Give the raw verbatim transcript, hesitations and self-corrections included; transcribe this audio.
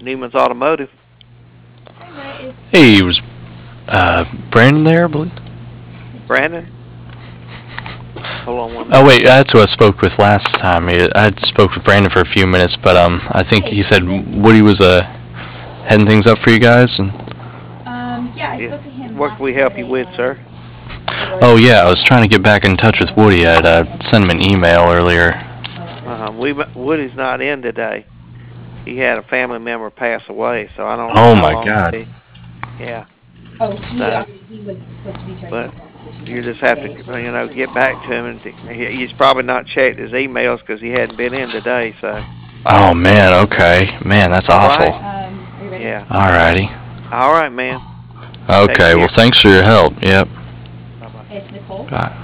Newman's Automotive. Hey, was uh, Brandon there, I believe? Brandon? Hold on one Oh minute. wait, that's who I spoke with last time. I I spoke with Brandon for a few minutes, but um, I think he said Woody was uh heading things up for you guys. And Yeah. What can we help you with, sir? oh yeah, I was trying to get back in touch with Woody. I'd uh, sent him an email earlier. Uh, we Woody's not in today. He had a family member pass away, so I don't know Oh how my long he'll God. be. Yeah. So, but you just have to, you know, get back to him, and he, he's probably not checked his emails because he hadn't been in today. So. Oh man. Okay. Man, that's All awful. right. Yeah. Alrighty. All right, man. Take Okay. Well, care. thanks for your help. Yep. Bye bye. Bye.